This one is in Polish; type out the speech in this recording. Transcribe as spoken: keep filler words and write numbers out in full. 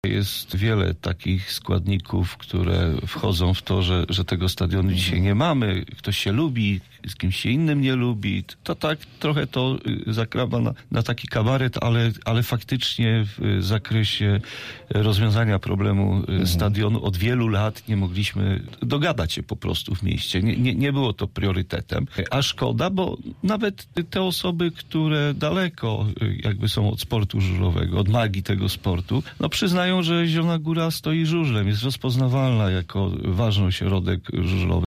Jest wiele takich składników, które wchodzą w to, że, że tego stadionu dzisiaj nie mamy. Ktoś się lubi, z kimś się innym nie lubi. To tak trochę to zakrawa na, na taki kabaret, ale, ale faktycznie w zakresie rozwiązania problemu mhm. stadionu od wielu lat nie mogliśmy dogadać się po prostu w mieście. Nie, nie, nie było to priorytetem. A szkoda, bo nawet te osoby, które daleko jakby są od sportu żużlowego, od magii tego sportu, no przyznają, że Zielona Góra stoi żużlem, jest rozpoznawalna jako ważny ośrodek żużlowy.